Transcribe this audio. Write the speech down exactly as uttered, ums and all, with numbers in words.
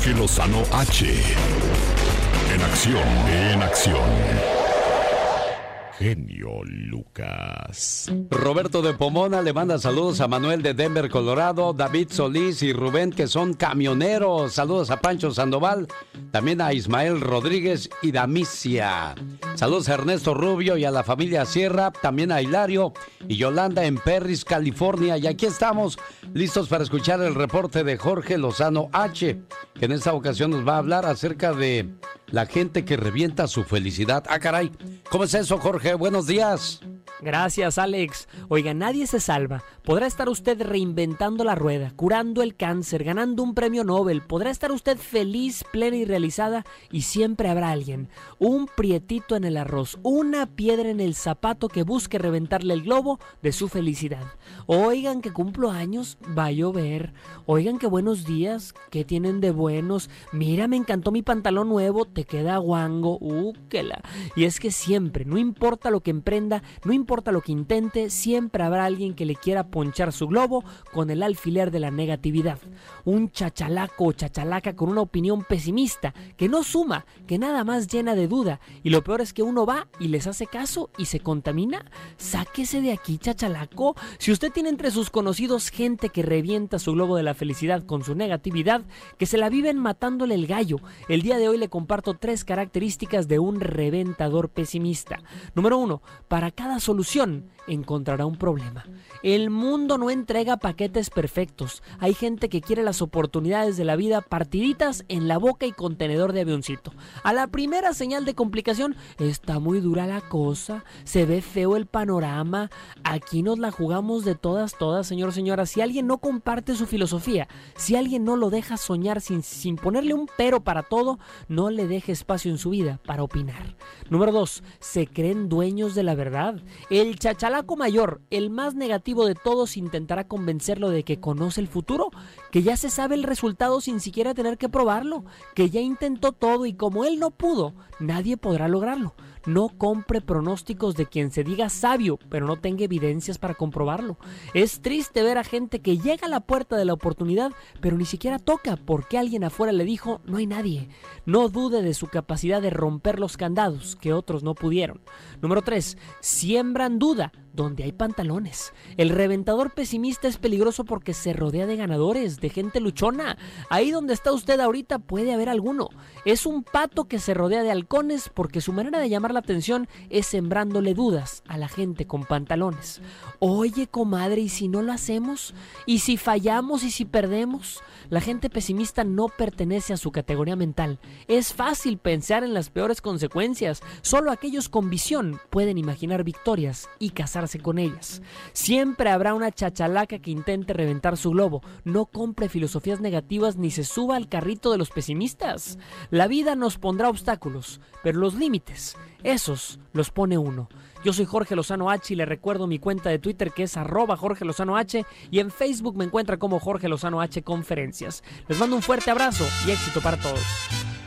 Jorge Lozano H. En acción, en acción. Genio Lucas. Roberto de Pomona le manda saludos a Manuel de Denver, Colorado, David Solís y Rubén, que son camioneros. Saludos a Pancho Sandoval, también a Ismael Rodríguez y Damicia. Saludos a Ernesto Rubio y a la familia Sierra, también a Hilario y Yolanda en Perris, California. Y aquí estamos, listos para escuchar el reporte de Jorge Lozano H, que en esta ocasión nos va a hablar acerca de la gente que revienta su felicidad. Ah, caray, ¿cómo es eso, Jorge? Buenos días. Gracias, Alex. Oiga, nadie se salva. Podrá estar usted reinventando la rueda, curando el cáncer, ganando un premio Nobel. Podrá estar usted feliz, plena y realizada, y siempre habrá alguien, un prietito en el arroz, una piedra en el zapato que busque reventarle el globo de su felicidad. Oigan que cumplo años, va a llover. Oigan que buenos días, ¿qué tienen de buenos? Mira, me encantó mi pantalón nuevo, te queda guango. Uh, que la... Y es que siempre, no importa lo que emprenda, no importa lo que intente, siempre habrá alguien que le quiera ponchar su globo con el alfiler de la negatividad. Un chachalaco o chachalaca con una opinión pesimista, que no suma, que nada más llena de duda. Y lo peor es que uno va y les hace caso y se contamina. Sáquese de aquí, chachalaco. Si usted tiene entre sus conocidos gente que revienta su globo de la felicidad con su negatividad, que se la viven matándole el gallo, el día de hoy le comparto tres características de un reventador pesimista. Número uno, para cada solución encontrará un problema. El mundo no entrega paquetes perfectos. Hay gente que quiere las oportunidades de la vida partiditas en la boca y contenedor de avioncito. A la primera señal de complicación, está muy dura la cosa, se ve feo el panorama, aquí nos la jugamos de todas, todas, señor, señora. Si alguien no comparte su filosofía, si alguien no lo deja soñar sin, sin ponerle un pero para todo, no le deje espacio en su vida para opinar. Número dos, se creen dueños de la verdad. El chachalaco mayor, el más negativo de todos, intentará convencerlo de que conoce el futuro, que ya se sabe el resultado sin siquiera tener que probarlo, que ya intentó todo y como él no pudo, nadie podrá lograrlo. No compre pronósticos de quien se diga sabio, pero no tenga evidencias para comprobarlo. Es triste ver a gente que llega a la puerta de la oportunidad, pero ni siquiera toca porque alguien afuera le dijo, no hay nadie. No dude de su capacidad de romper los candados que otros no pudieron. Número tres. Siembran duda donde hay pantalones. El reventador pesimista es peligroso porque se rodea de ganadores, de gente luchona. Ahí donde está usted ahorita puede haber alguno. Es un pato que se rodea de halcones porque su manera de llamar la atención es sembrándole dudas a la gente con pantalones. Oye, comadre, ¿y si no lo hacemos? ¿Y si fallamos? ¿Y si perdemos? La gente pesimista no pertenece a su categoría mental. Es fácil pensar en las peores consecuencias. Solo aquellos con visión pueden imaginar victorias y casarse con ellas. Siempre habrá una chachalaca que intente reventar su globo. No compre filosofías negativas ni se suba al carrito de los pesimistas. La vida nos pondrá obstáculos, pero los límites, esos los pone uno. Yo soy Jorge Lozano H y le recuerdo mi cuenta de Twitter que es arroba Jorge Lozano H y en Facebook me encuentra como Jorge Lozano H Conferencias. Les mando un fuerte abrazo y éxito para todos.